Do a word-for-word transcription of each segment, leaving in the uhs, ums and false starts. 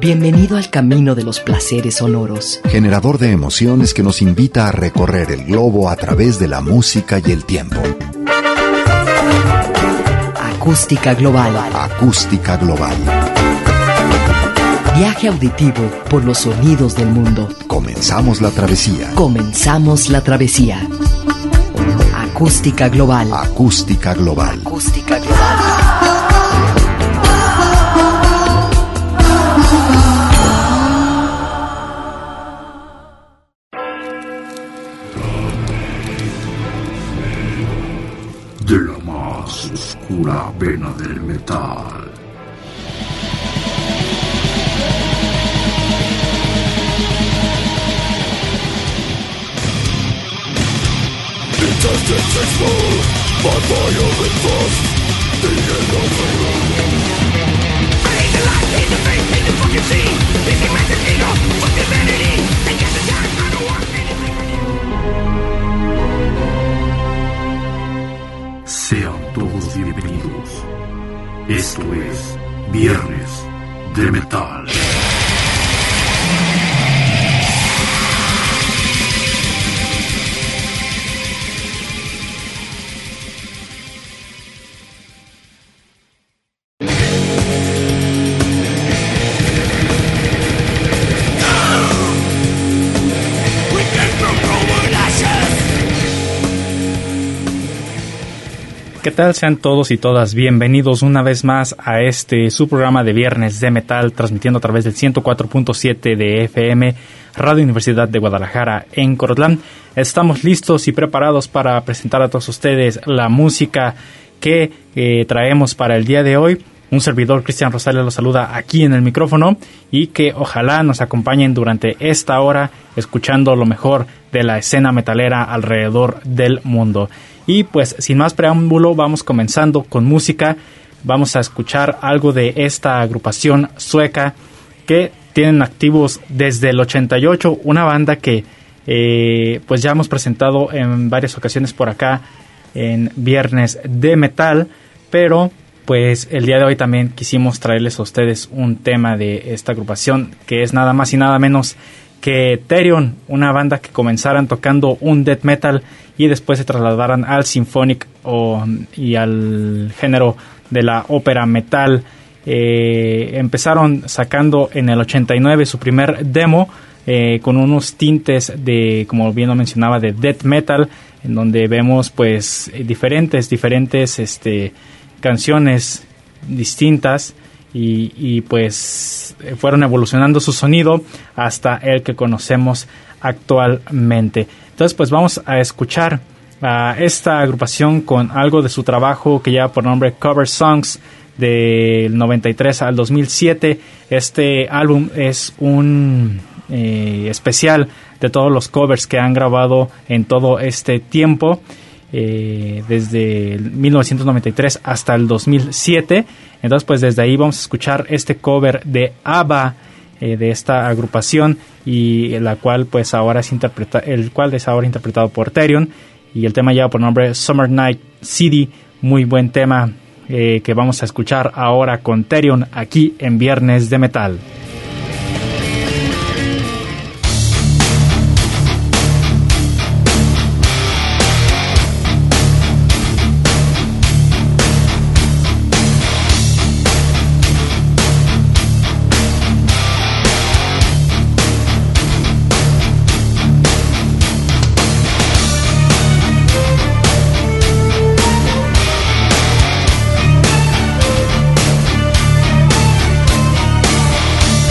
Bienvenido al camino de los placeres sonoros. Generador de emociones que nos invita a recorrer el globo a través de la música y el tiempo. Acústica Global. Acústica Global. Viaje auditivo por los sonidos del mundo. Comenzamos la travesía. Comenzamos la travesía. Acústica Global. Acústica Global. Acústica Global. De la más oscura vena del metal. Sean todos bienvenidos. Esto es Viernes de Metal. ¿Qué tal? Sean todos y todas bienvenidos una vez más a este su programa de Viernes de Metal, transmitiendo a través del ciento cuatro punto siete de F M, Radio Universidad de Guadalajara en Corotlán. Estamos listos y preparados para presentar a todos ustedes la música que eh, traemos para el día de hoy. Un servidor, Cristian Rosales, los saluda aquí en el micrófono y que ojalá nos acompañen durante esta hora escuchando lo mejor de la escena metalera alrededor del mundo. Y pues sin más preámbulo vamos comenzando con música. Vamos a escuchar algo de esta agrupación sueca que tienen activos desde el ochenta y ocho, una banda que eh, pues ya hemos presentado en varias ocasiones por acá en Viernes de Metal, pero pues el día de hoy también quisimos traerles a ustedes un tema de esta agrupación que es nada más y nada menos que Therion, una banda que comenzaran tocando un death metal y después se trasladaran al symphonic o, y al género de la ópera metal. Eh, empezaron sacando en el ochenta y nueve su primer demo eh, con unos tintes de, como bien lo mencionaba, de death metal, en donde vemos pues diferentes, diferentes este, canciones distintas. Y, y pues fueron evolucionando su sonido hasta el que conocemos actualmente. Entonces pues vamos a escuchar a esta agrupación con algo de su trabajo que lleva por nombre Cover Songs del noventa y tres al dos mil siete. Este álbum es un eh, especial de todos los covers que han grabado en todo este tiempo. Eh, desde mil novecientos noventa y tres hasta el dos mil siete. Entonces pues desde ahí vamos a escuchar este cover de ABBA, eh, de esta agrupación, y la cual pues ahora es interpreta el cual es ahora interpretado por Therion, y el tema lleva por nombre Summer Night City. Muy buen tema eh, que vamos a escuchar ahora con Therion aquí en Viernes de Metal. We'll be right back.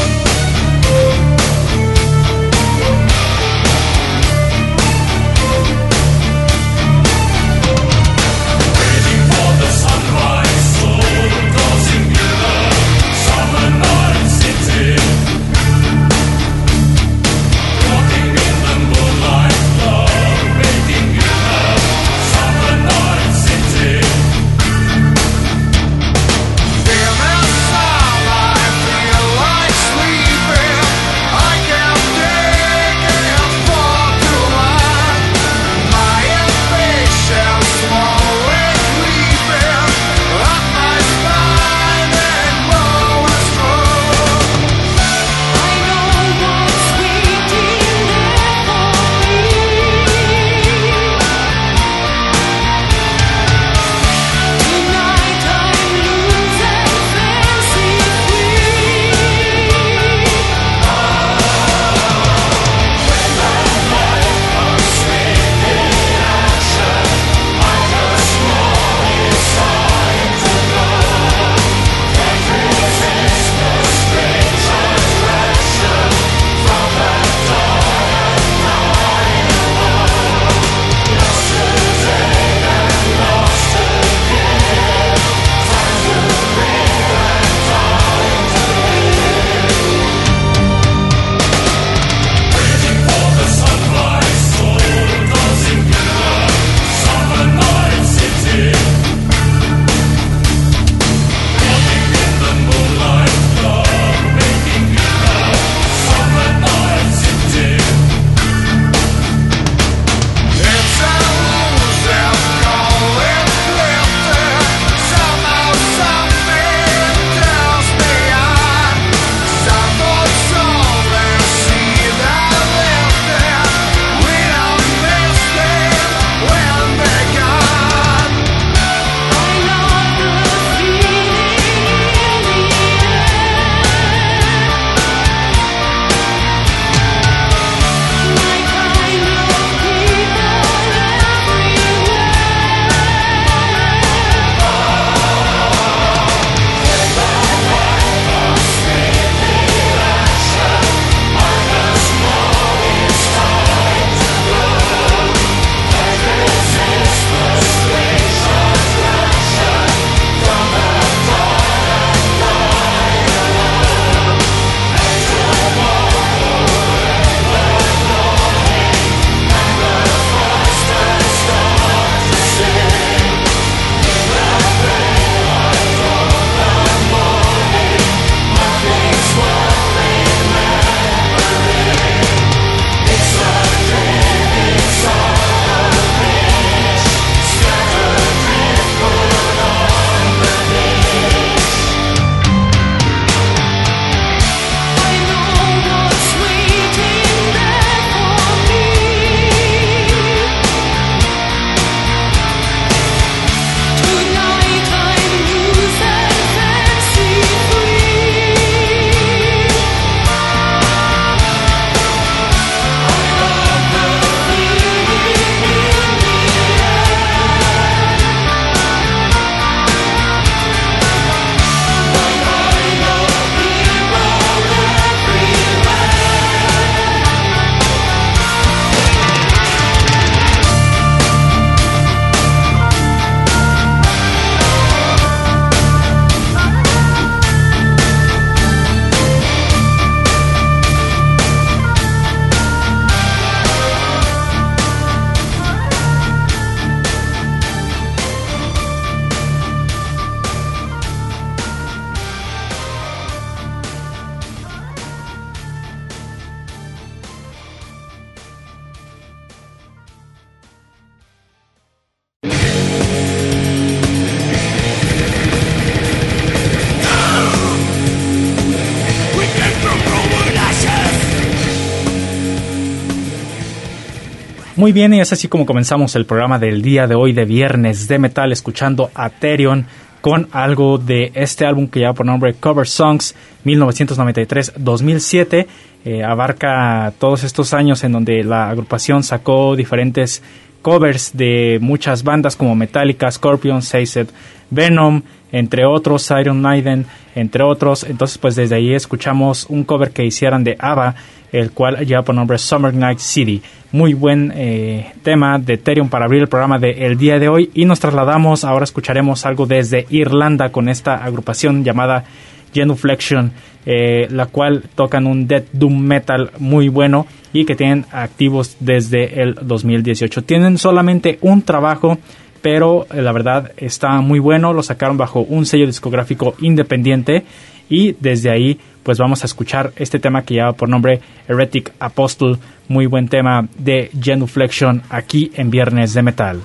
Muy bien, y es así como comenzamos el programa del día de hoy de Viernes de Metal, escuchando a Therion con algo de este álbum que lleva por nombre Cover Songs mil novecientos noventa y tres a dos mil siete. Eh, abarca todos estos años en donde la agrupación sacó diferentes covers de muchas bandas como Metallica, Scorpion, Seized, Venom, entre otros, Iron Maiden, entre otros. Entonces, pues desde ahí escuchamos un cover que hicieron de ABBA, el cual lleva por nombre Summer Night City. Muy buen eh, tema de Therion para abrir el programa del día de hoy. Y nos trasladamos, ahora escucharemos algo desde Irlanda con esta agrupación llamada Genuflection, eh, la cual tocan un death doom metal muy bueno y que tienen activos desde el dos mil dieciocho. Tienen solamente un trabajo, pero eh, la verdad está muy bueno. Lo sacaron bajo un sello discográfico independiente y desde ahí pues vamos a escuchar este tema que lleva por nombre Heretic Apostle. Muy buen tema de Genuflection aquí en Viernes de Metal.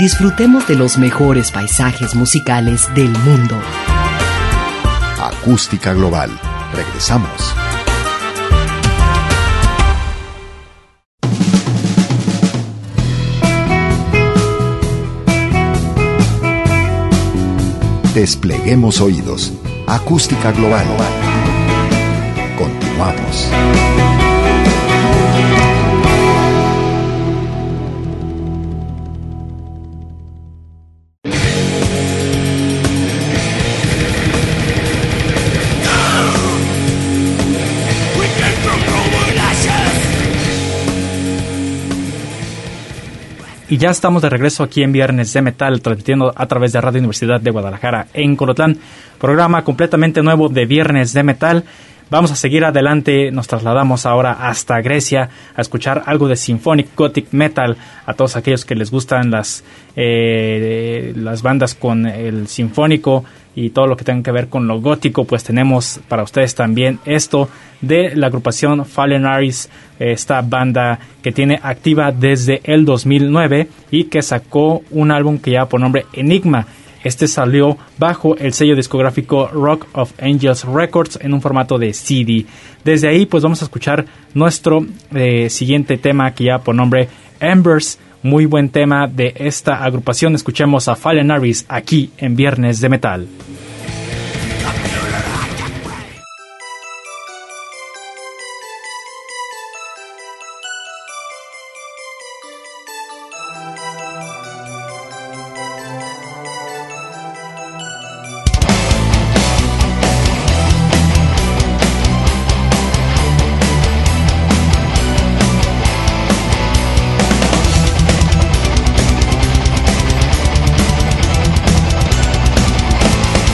disfrutemos de los mejores paisajes musicales del mundo. Acústica Global. Regresamos. Despleguemos oídos. Acústica Global. Continuamos. Y ya estamos de regreso aquí en Viernes de Metal, transmitiendo a través de Radio Universidad de Guadalajara en Colotlán. Programa completamente nuevo de Viernes de Metal. Vamos a seguir adelante, nos trasladamos ahora hasta Grecia a escuchar algo de Symphonic Gothic Metal. A todos aquellos que les gustan las, eh, las bandas con el sinfónico y todo lo que tenga que ver con lo gótico, pues tenemos para ustedes también esto de la agrupación Fallen Aris, esta banda que tiene activa desde el dos mil nueve y que sacó un álbum que lleva por nombre Enigma. Este salió bajo el sello discográfico Rock of Angels Records en un formato de C D. Desde ahí pues vamos a escuchar nuestro eh, siguiente tema que lleva por nombre Embers. Muy buen tema de esta agrupación. Escuchemos a Fallen Aris aquí en Viernes de Metal. We'll be right back.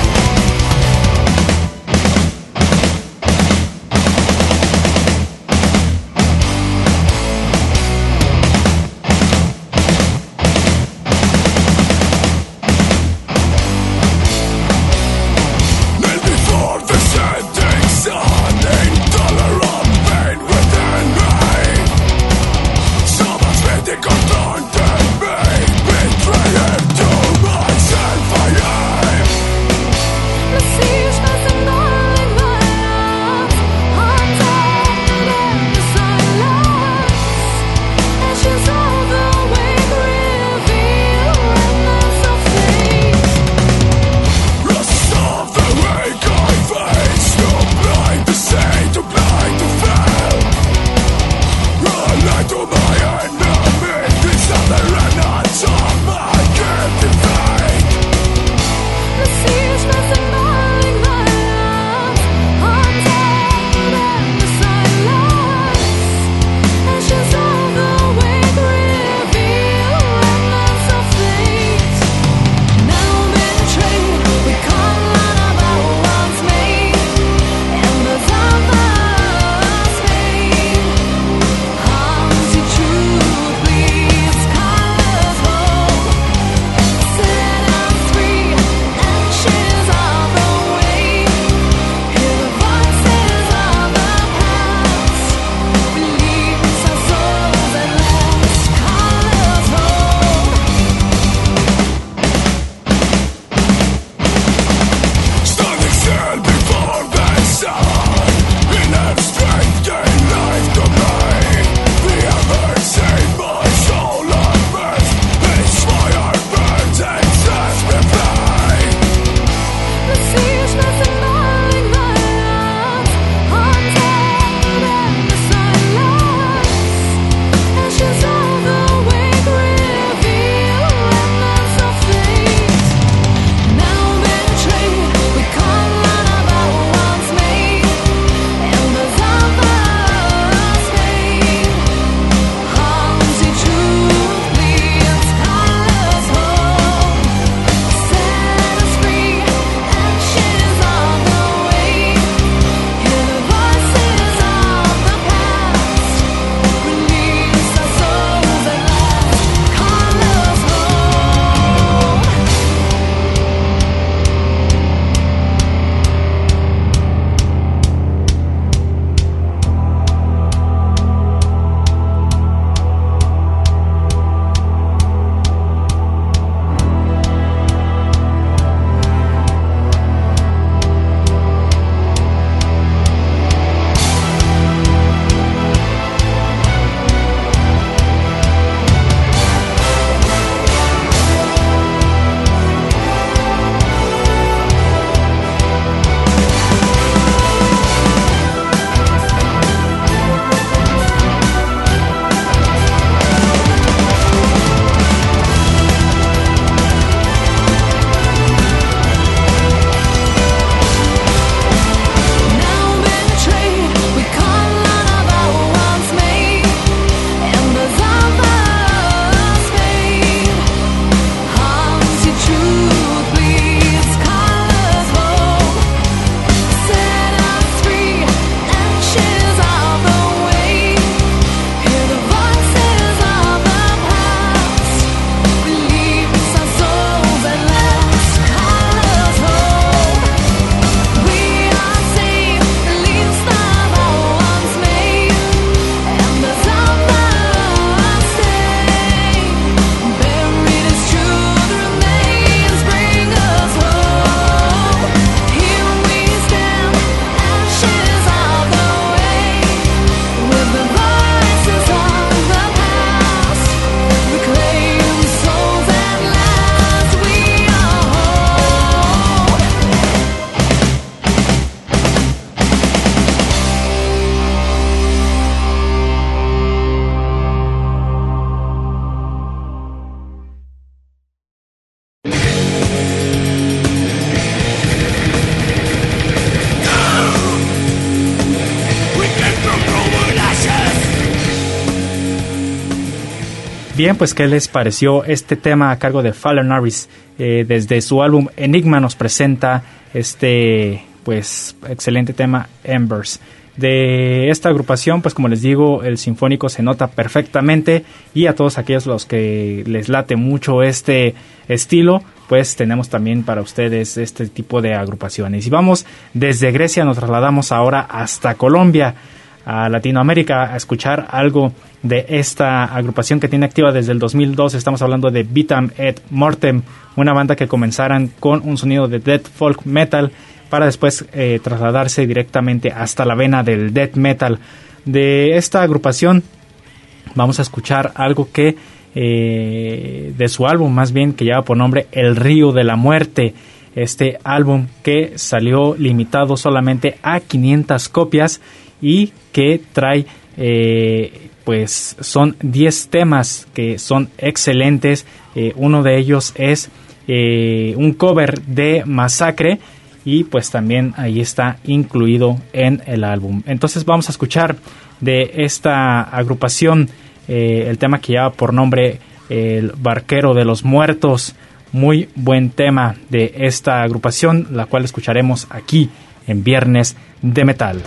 Bien, pues ¿qué les pareció este tema a cargo de Fallen Aris? Eh, desde su álbum Enigma nos presenta este pues excelente tema Embers. De esta agrupación, pues como les digo, el sinfónico se nota perfectamente, y a todos aquellos los que les late mucho este estilo, pues tenemos también para ustedes este tipo de agrupaciones. Y vamos desde Grecia, nos trasladamos ahora hasta Colombia, a Latinoamérica, a escuchar algo de esta agrupación que tiene activa desde el dos mil dos. Estamos hablando de Vitam et Mortem, una banda que comenzaran con un sonido de death folk metal para después eh, trasladarse directamente hasta la vena del death metal. De esta agrupación vamos a escuchar algo que eh, de su álbum, más bien, que lleva por nombre El Río de la Muerte. Este álbum que salió limitado solamente a quinientas copias y que trae eh, pues son diez temas que son excelentes. Eh, uno de ellos es eh, un cover de Masacre, y pues también ahí está incluido en el álbum. Entonces vamos a escuchar de esta agrupación eh, el tema que lleva por nombre El Barquero de los Muertos. Muy buen tema de esta agrupación, la cual escucharemos aquí en Viernes de Metal.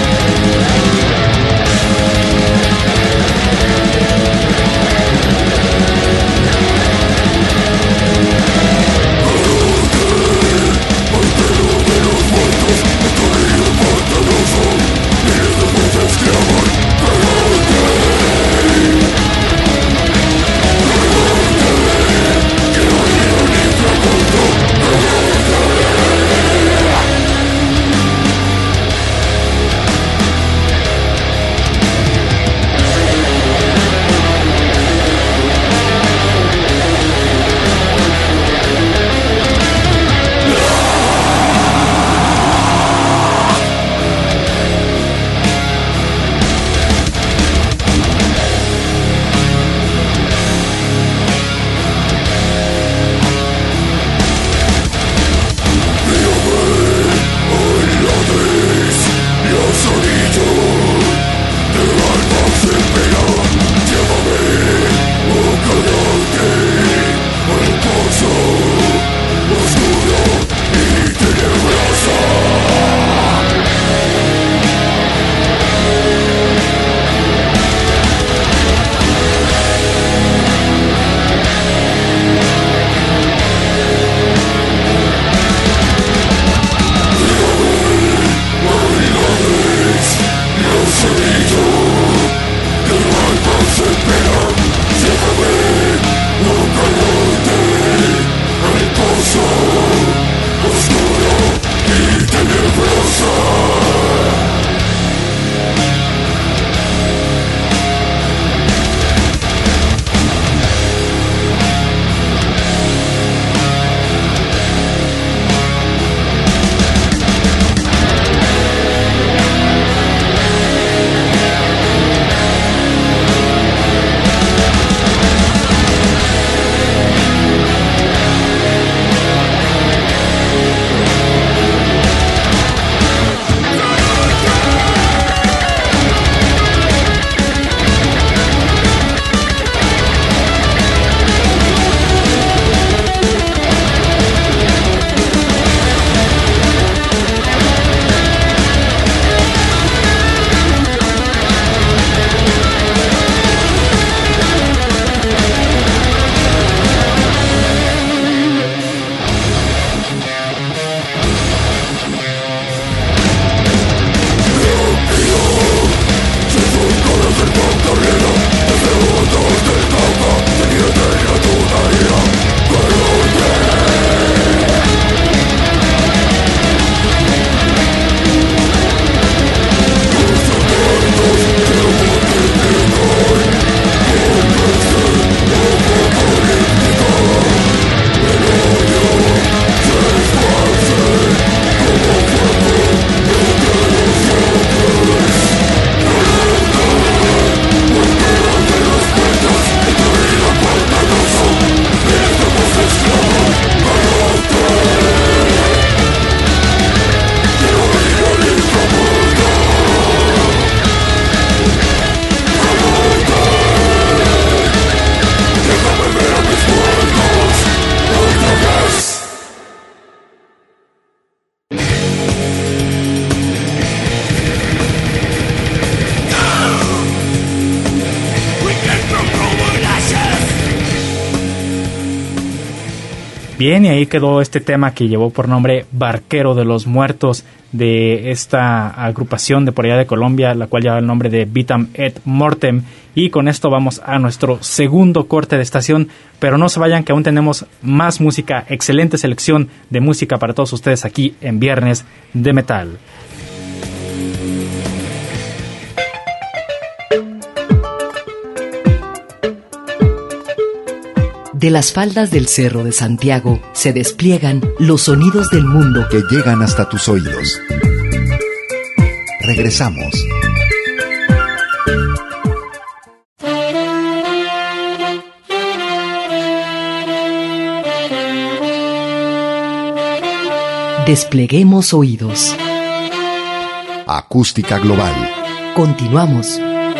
We'll be right back. Bien, y ahí quedó este tema que llevó por nombre Barquero de los Muertos, de esta agrupación de por allá de Colombia, la cual lleva el nombre de Vitam et Mortem. Y con esto vamos a nuestro segundo corte de estación, pero no se vayan, que aún tenemos más música, excelente selección de música para todos ustedes aquí en Viernes de Metal. De las faldas del Cerro de Santiago se despliegan los sonidos del mundo que llegan hasta tus oídos. Regresamos. Despleguemos oídos. Acústica global. Continuamos.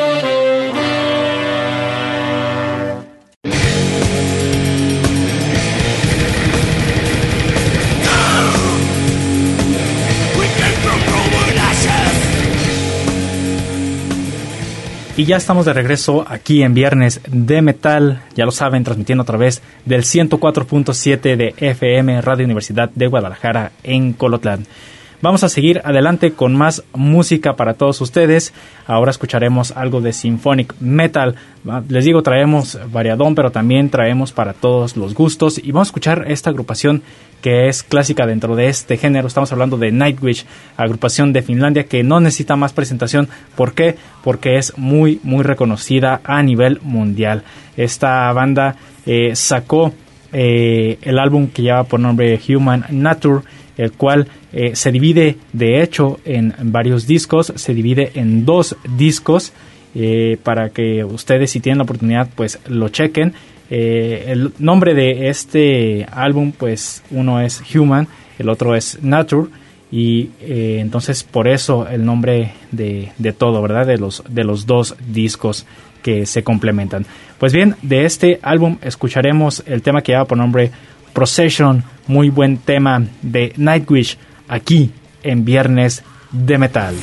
Y ya estamos de regreso aquí en Viernes de Metal, ya lo saben, transmitiendo a través del ciento cuatro punto siete de F M, Radio Universidad de Guadalajara en Colotlán. Vamos a seguir adelante con más música para todos ustedes. Ahora escucharemos algo de Symphonic Metal. Les digo, traemos variadón, pero también traemos para todos los gustos. Y vamos a escuchar esta agrupación que es clásica dentro de este género. Estamos hablando de Nightwish, agrupación de Finlandia que no necesita más presentación. ¿Por qué? Porque es muy, muy reconocida a nivel mundial. Esta banda eh, sacó eh, el álbum que lleva por nombre Human Nature, el cual eh, se divide de hecho en varios discos, se divide en dos discos eh, para que ustedes, si tienen la oportunidad, pues lo chequen. Eh, el nombre de este álbum, pues uno es Human, el otro es Nature, y eh, entonces por eso el nombre de, de todo, ¿verdad? De los, de los dos discos que se complementan. Pues bien, de este álbum escucharemos el tema que lleva por nombre Procession, muy buen tema de Nightwish, aquí en Viernes de Metal.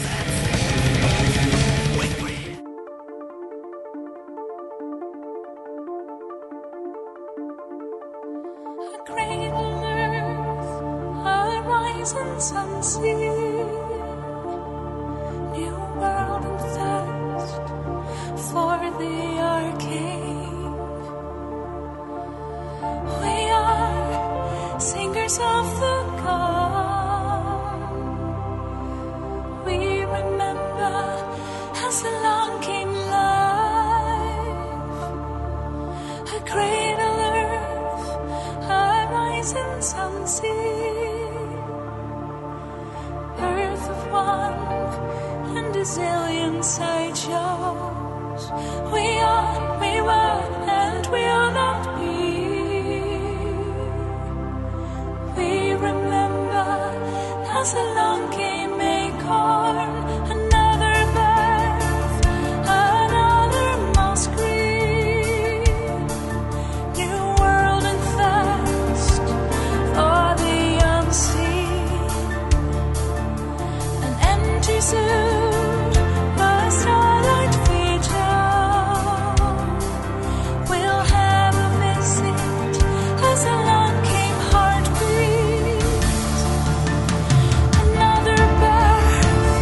Another birth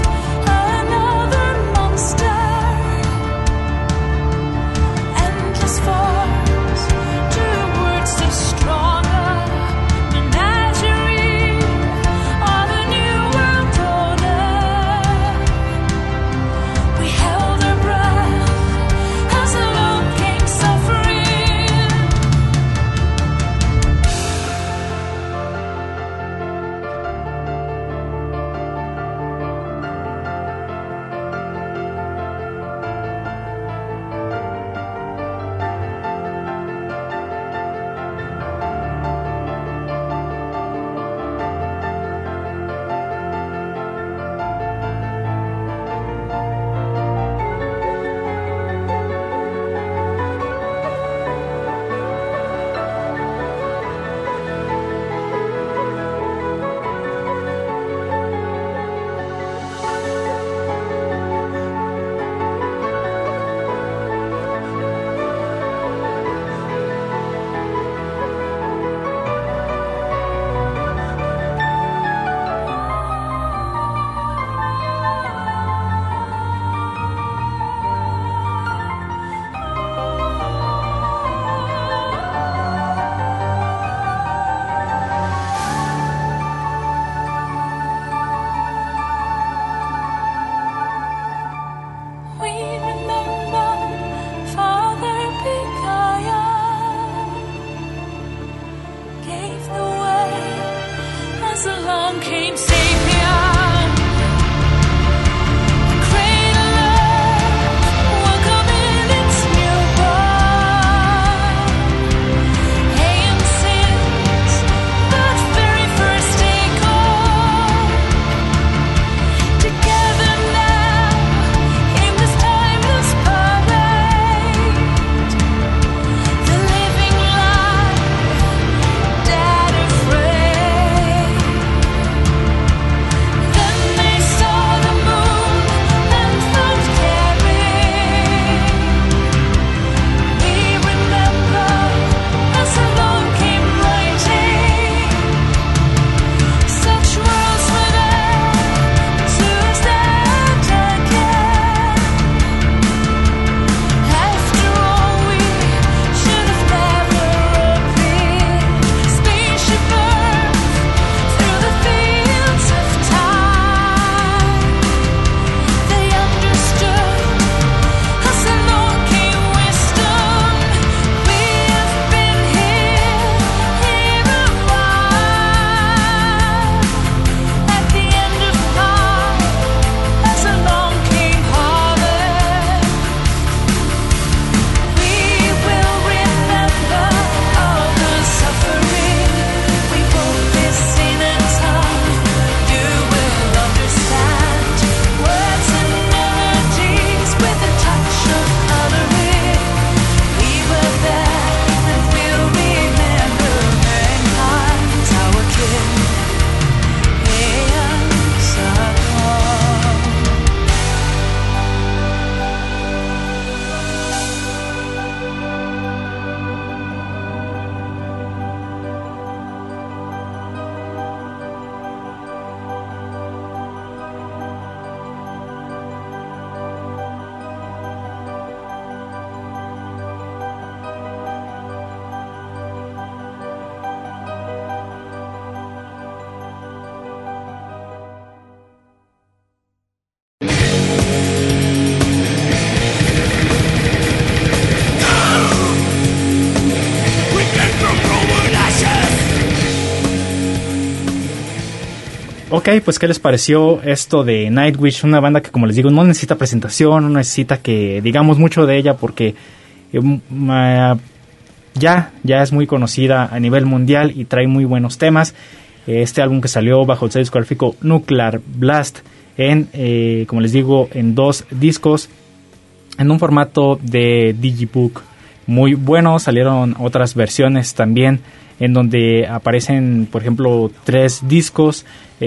Ok, pues ¿qué les pareció esto de Nightwish? Una banda que, como les digo, no necesita presentación, no necesita que digamos mucho de ella porque eh, uh, ya, ya es muy conocida a nivel mundial y trae muy buenos temas. Este álbum que salió bajo el sello discográfico Nuclear Blast en, eh, como les digo, en dos discos, en un formato de digibook muy bueno. Salieron otras versiones también en donde aparecen, por ejemplo, tres discos,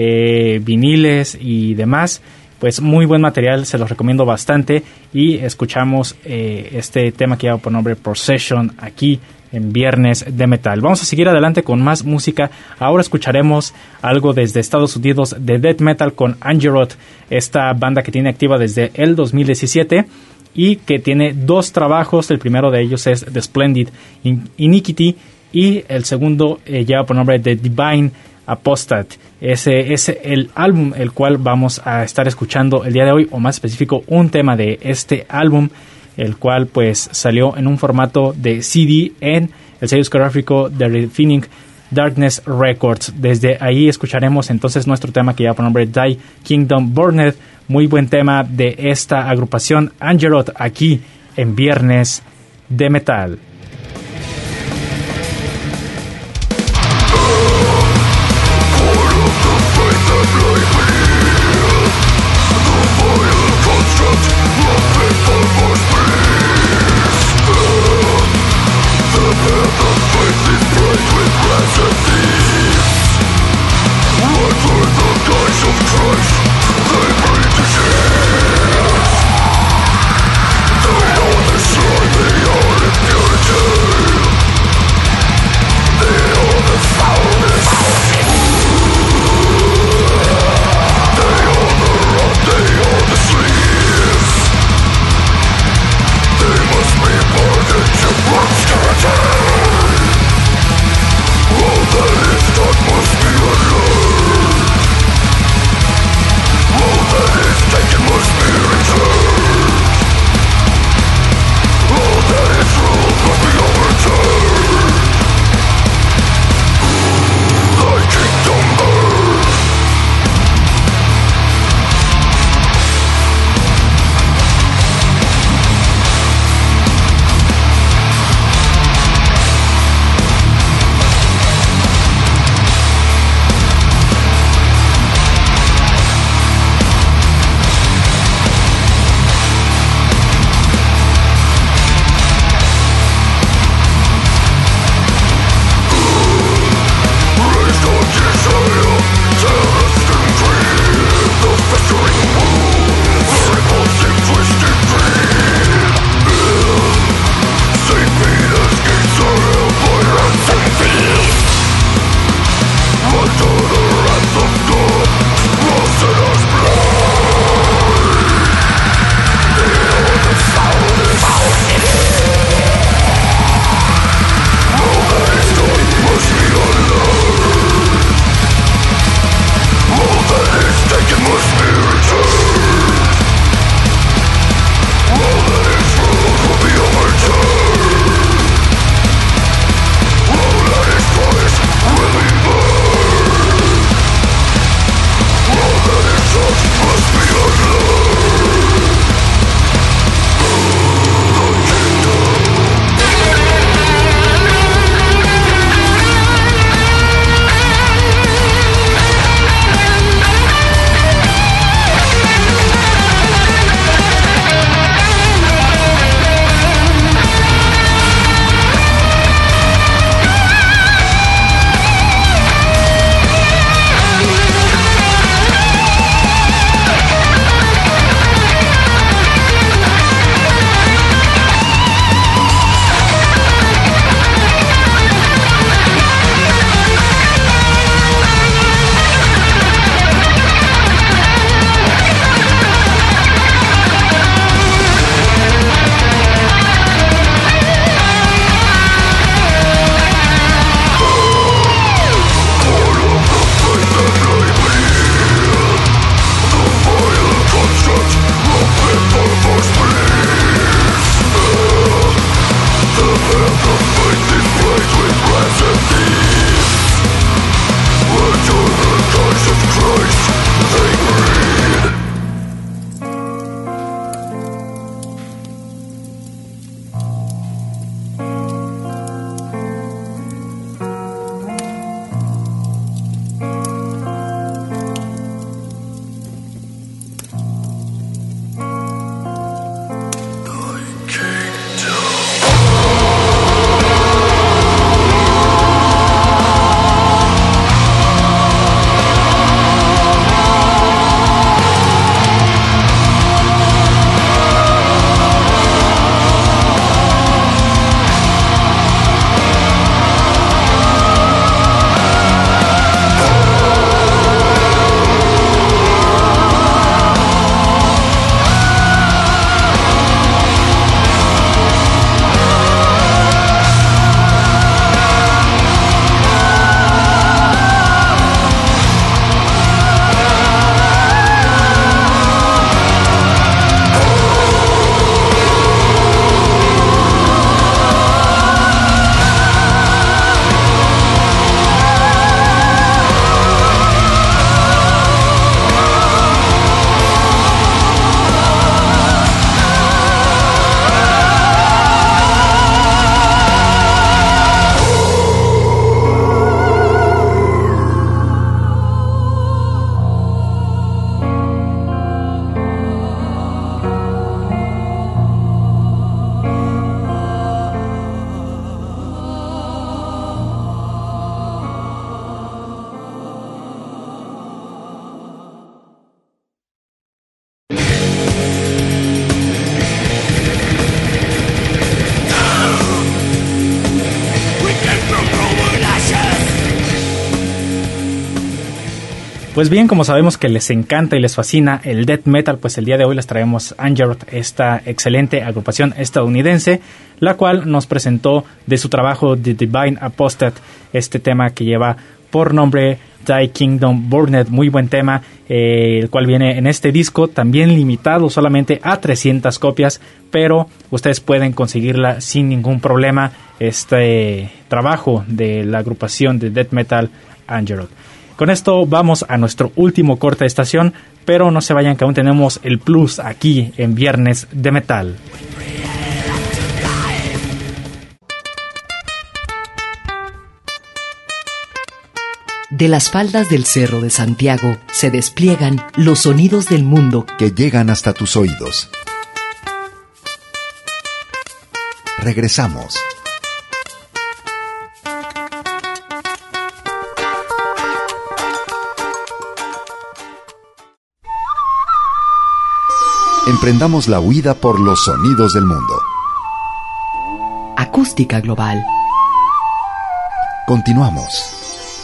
eh, viniles y demás. Pues muy buen material, se los recomiendo bastante. Y escuchamos eh, este tema que lleva por nombre Procession aquí en Viernes de Metal. Vamos a seguir adelante con más música. Ahora escucharemos algo desde Estados Unidos de death metal con Angerot, esta banda que tiene activa desde el dos mil diecisiete y que tiene dos trabajos. El primero de ellos es The Splendid Iniquity y el segundo eh, lleva por nombre The Divine Apostate. Ese es el álbum el cual vamos a estar escuchando el día de hoy, o más específico un tema de este álbum, el cual pues salió en un formato de C D en el sello discográfico The Refining Darkness Records. Desde ahí escucharemos entonces nuestro tema que lleva por nombre Die Kingdom Burned. Muy buen tema de esta agrupación Angerot aquí en Viernes de Metal. They all destroy, they all impurity. Pues bien, como sabemos que les encanta y les fascina el death metal, pues el día de hoy les traemos Angerot, esta excelente agrupación estadounidense, la cual nos presentó de su trabajo The Divine Apostate, este tema que lleva por nombre Thy Kingdom Burned, muy buen tema, eh, el cual viene en este disco, también limitado solamente a trescientas copias, pero ustedes pueden conseguirla sin ningún problema, este trabajo de la agrupación de death metal Angerot. Con esto vamos a nuestro último corte de estación, pero no se vayan que aún tenemos el plus aquí en Viernes de Metal. De las faldas del Cerro de Santiago se despliegan los sonidos del mundo que llegan hasta tus oídos. Regresamos. Emprendamos la huida por los sonidos del mundo. Acústica Global. Continuamos.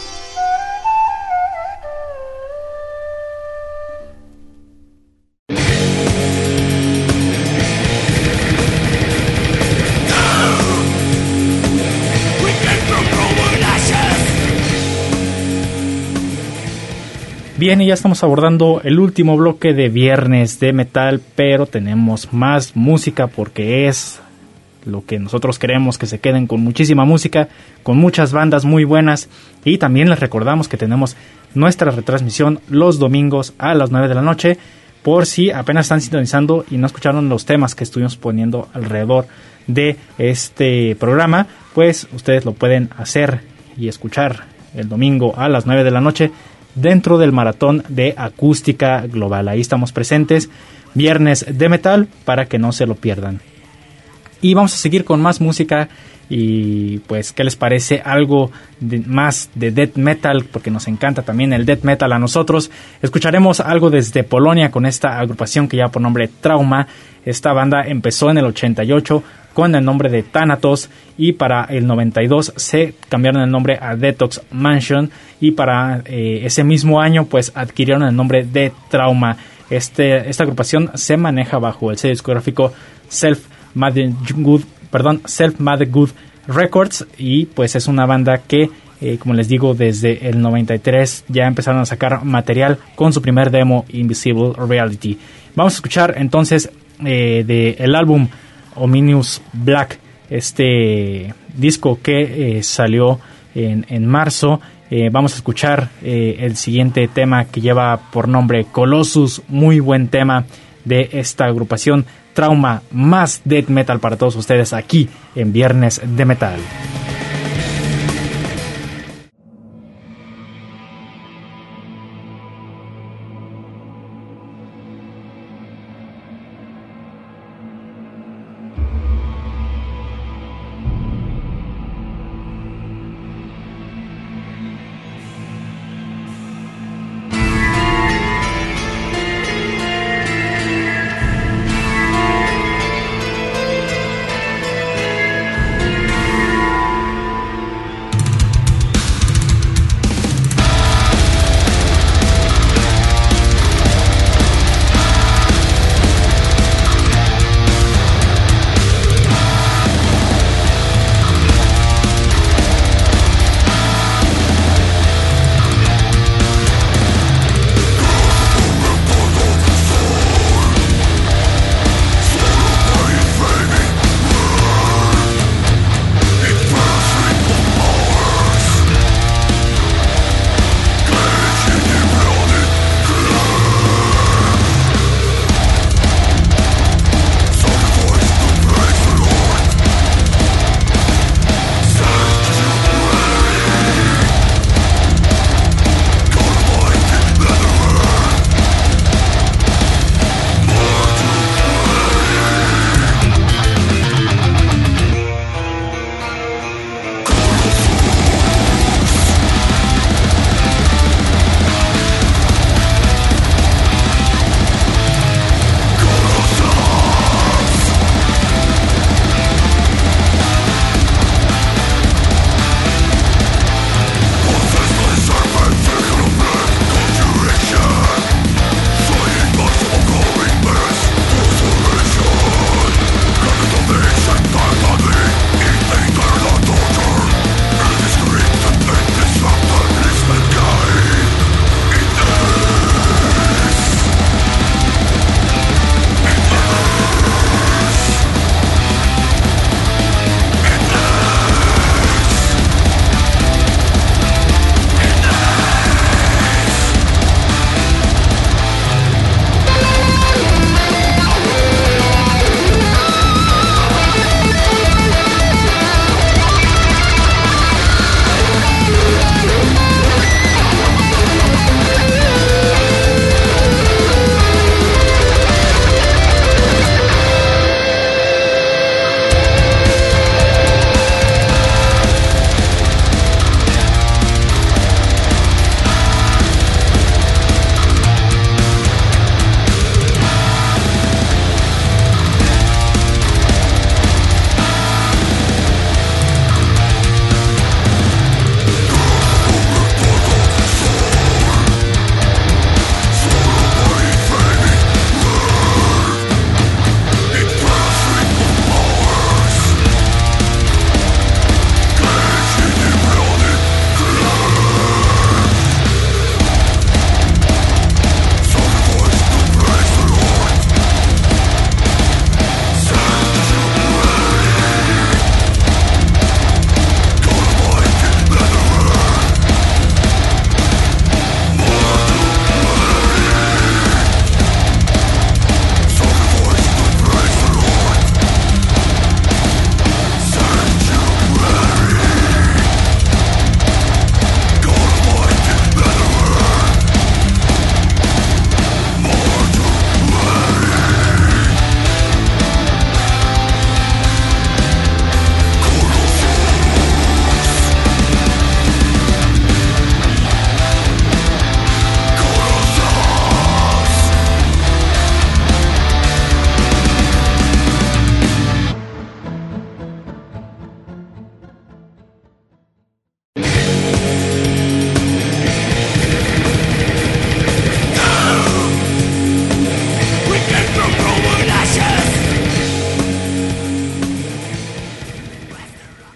Bien, y ya estamos abordando el último bloque de Viernes de Metal, pero tenemos más música porque es lo que nosotros queremos, que se queden con muchísima música, con muchas bandas muy buenas, y también les recordamos que tenemos nuestra retransmisión los domingos a las nueve de la noche, por si apenas están sintonizando y no escucharon los temas que estuvimos poniendo alrededor de este programa, pues ustedes lo pueden hacer y escuchar el domingo a las nueve de la noche dentro del maratón de Acústica Global. Ahí estamos presentes, Viernes de Metal, para que no se lo pierdan. Y vamos a seguir con más música. Y pues, ¿qué les parece algo de, más de death metal? Porque nos encanta también el death metal a nosotros. Escucharemos algo desde Polonia con esta agrupación que lleva por nombre Trauma. Esta banda empezó en el ochenta y ocho con el nombre de Thanatos, y para el noventa y dos se cambiaron el nombre a Detox Mansion, y para eh, ese mismo año pues adquirieron el nombre de Trauma. Este, esta agrupación se maneja bajo el sello discográfico Self Made Good, perdón, Self Made Good Records, y pues es una banda que eh, como les digo, desde el noventa y tres ya empezaron a sacar material con su primer demo Invisible Reality. Vamos a escuchar entonces eh, de el álbum Ominous Black, este disco que eh, salió en, en marzo. Eh, vamos a escuchar eh, el siguiente tema que lleva por nombre Colossus, muy buen tema de esta agrupación Trauma, más death metal para todos ustedes aquí en Viernes de Metal.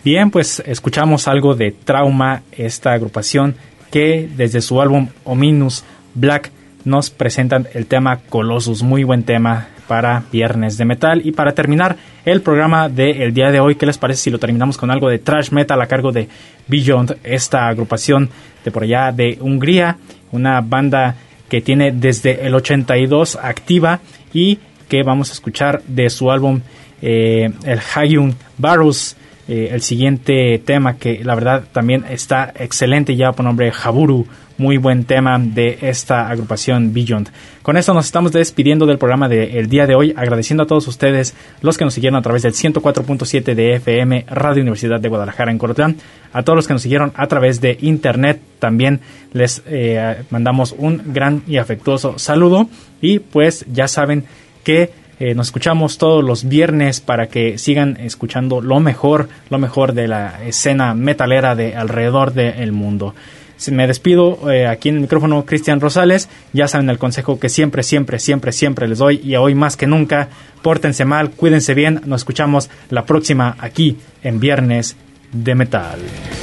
Bien, pues escuchamos algo de Trauma, esta agrupación que desde su álbum Ominous Black nos presentan el tema Colossus, muy buen tema para Viernes de Metal. Y para terminar el programa del día de hoy, ¿qué les parece si lo terminamos con algo de thrash metal a cargo de Beyond, esta agrupación de por allá de Hungría, una banda que tiene desde el ochenta y dos activa y que vamos a escuchar de su álbum eh, el Hagyun Barus, eh, el siguiente tema que la verdad también está excelente, ya por nombre Haburu, muy buen tema de esta agrupación Beyond. Con esto nos estamos despidiendo del programa del día de hoy, agradeciendo a todos ustedes los que nos siguieron a través del ciento cuatro punto siete de F M, Radio Universidad de Guadalajara en Corotlán, a todos los que nos siguieron a través de internet, también les eh, mandamos un gran y afectuoso saludo y pues ya saben que eh, nos escuchamos todos los viernes para que sigan escuchando lo mejor, lo mejor de la escena metalera de alrededor del mundo. Me despido, eh, aquí en el micrófono Cristian Rosales. Ya saben el consejo que siempre, siempre, siempre, siempre les doy, y hoy más que nunca, pórtense mal, cuídense bien. Nos escuchamos la próxima aquí en Viernes de Metal.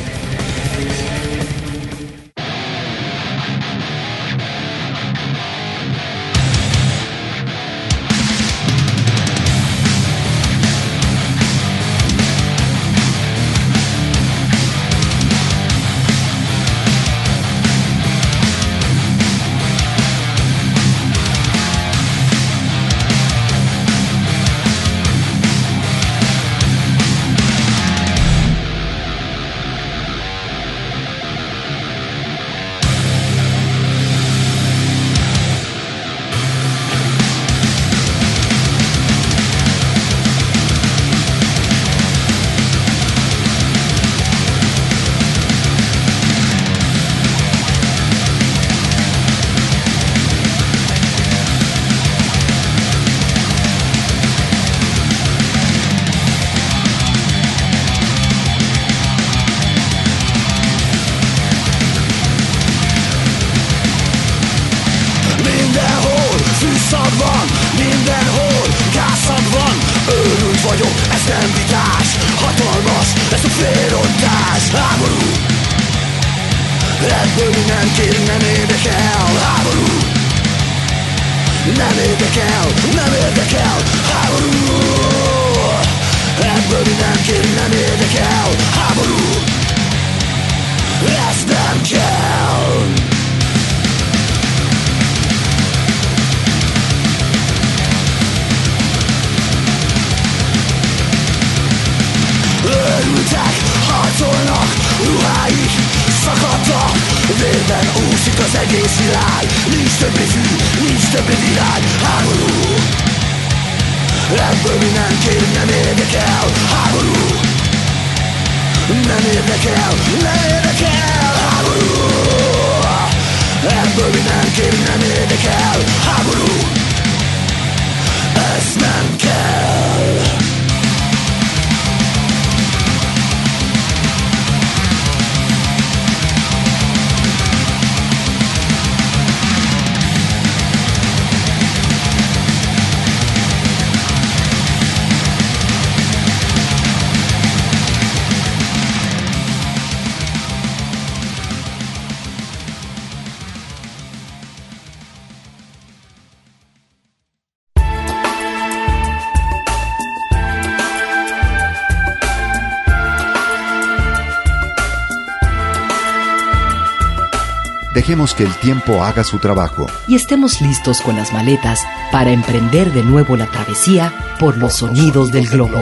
Dejemos que el tiempo haga su trabajo. Y estemos listos con las maletas para emprender de nuevo la travesía por los sonidos del globo.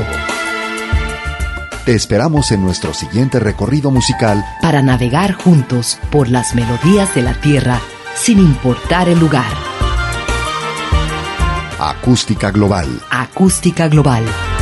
Te esperamos en nuestro siguiente recorrido musical para navegar juntos por las melodías de la tierra sin importar el lugar. Acústica Global. Acústica Global.